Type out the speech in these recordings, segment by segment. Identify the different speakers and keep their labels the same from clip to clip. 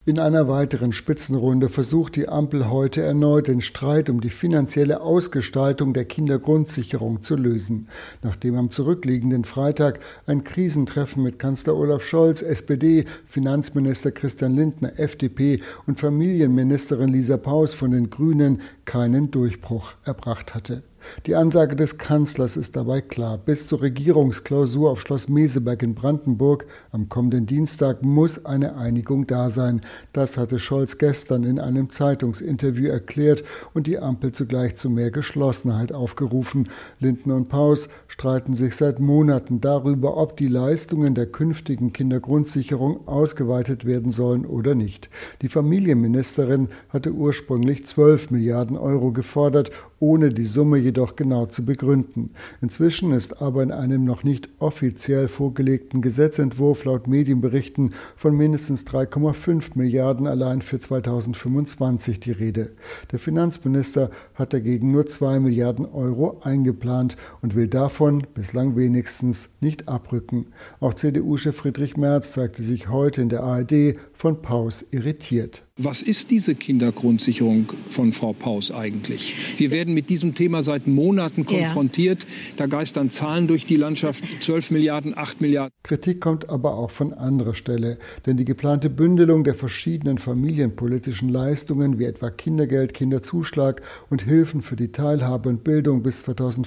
Speaker 1: In einer weiteren Spitzenrunde versucht die Ampel heute erneut den Streit um die finanzielle Ausgestaltung der Kindergrundsicherung zu lösen. Nachdem am zurückliegenden Freitag ein Krisentreffen mit Kanzler Olaf Scholz, SPD, Finanzminister Christian Lindner, FDP und Familienministerin Lisa Paus von den Grünen keinen Durchbruch erbracht hatte. Die Ansage des Kanzlers ist dabei klar. Bis zur Regierungsklausur auf Schloss Meseberg in Brandenburg am kommenden Dienstag muss eine Einigung da sein. Das hatte Scholz gestern in einem Zeitungsinterview erklärt und die Ampel zugleich zu mehr Geschlossenheit aufgerufen. Lindner und Paus streiten sich seit Monaten darüber, ob die Leistungen der künftigen Kindergrundsicherung ausgeweitet werden sollen oder nicht. Die Familienministerin hatte ursprünglich 12 Milliarden Euro gefordert, ohne die Summe jedoch genau zu begründen. Inzwischen ist aber in einem noch nicht offiziell vorgelegten Gesetzentwurf laut Medienberichten von mindestens 3,5 Milliarden allein für 2025 die Rede. Der Finanzminister hat dagegen nur 2 Milliarden Euro eingeplant und will davon bislang wenigstens nicht abrücken. Auch CDU-Chef Friedrich Merz zeigte sich heute in der ARD von Paus irritiert.
Speaker 2: Was ist diese Kindergrundsicherung von Frau Paus eigentlich? Wir werden mit diesem Thema seit Monaten konfrontiert. Da geistern Zahlen durch die Landschaft, 12 Milliarden, 8 Milliarden.
Speaker 1: Kritik kommt aber auch von anderer Stelle. Denn die geplante Bündelung der verschiedenen familienpolitischen Leistungen wie etwa Kindergeld, Kinderzuschlag und Hilfen für die Teilhabe und Bildung bis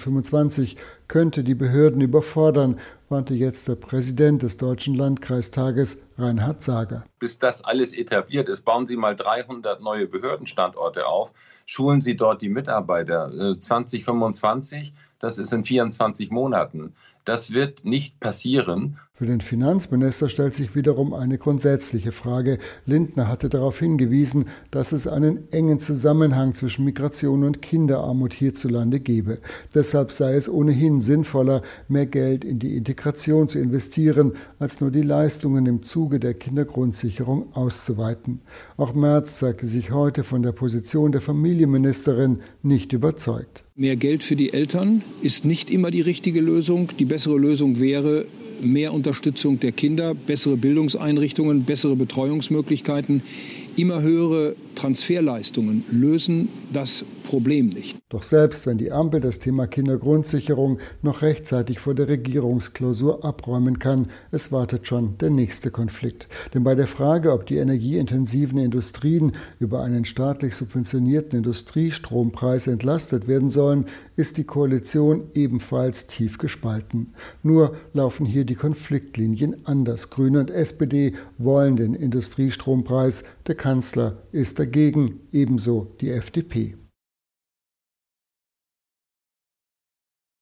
Speaker 1: 2025 könnte die Behörden überfordern, warnte jetzt der Präsident des Deutschen Landkreistages, Reinhard Sager.
Speaker 3: Bis das alles etabliert ist, bauen Sie mal 300 neue Behördenstandorte auf, schulen Sie dort die Mitarbeiter. 2025, das ist in 24 Monaten. Das wird nicht passieren.
Speaker 1: Für den Finanzminister stellt sich wiederum eine grundsätzliche Frage. Lindner hatte darauf hingewiesen, dass es einen engen Zusammenhang zwischen Migration und Kinderarmut hierzulande gebe. Deshalb sei es ohnehin sinnvoller, mehr Geld in die Integration zu investieren, als nur die Leistungen im Zuge der Kindergrundsicherung auszuweiten. Auch Merz zeigte sich heute von der Position der Familienministerin nicht überzeugt.
Speaker 2: Mehr Geld für die Eltern ist nicht immer die richtige Lösung. Die bessere Lösung wäre mehr Unterstützung der Kinder, bessere Bildungseinrichtungen, bessere Betreuungsmöglichkeiten. Immer höhere Transferleistungen lösen das Problem nicht.
Speaker 1: Doch selbst wenn die Ampel das Thema Kindergrundsicherung noch rechtzeitig vor der Regierungsklausur abräumen kann, es wartet schon der nächste Konflikt. Denn bei der Frage, ob die energieintensiven Industrien über einen staatlich subventionierten Industriestrompreis entlastet werden sollen, ist die Koalition ebenfalls tief gespalten. Nur laufen hier die Konfliktlinien anders. Grüne und SPD wollen den Industriestrompreis, der Kanzler ist dagegen, ebenso die FDP.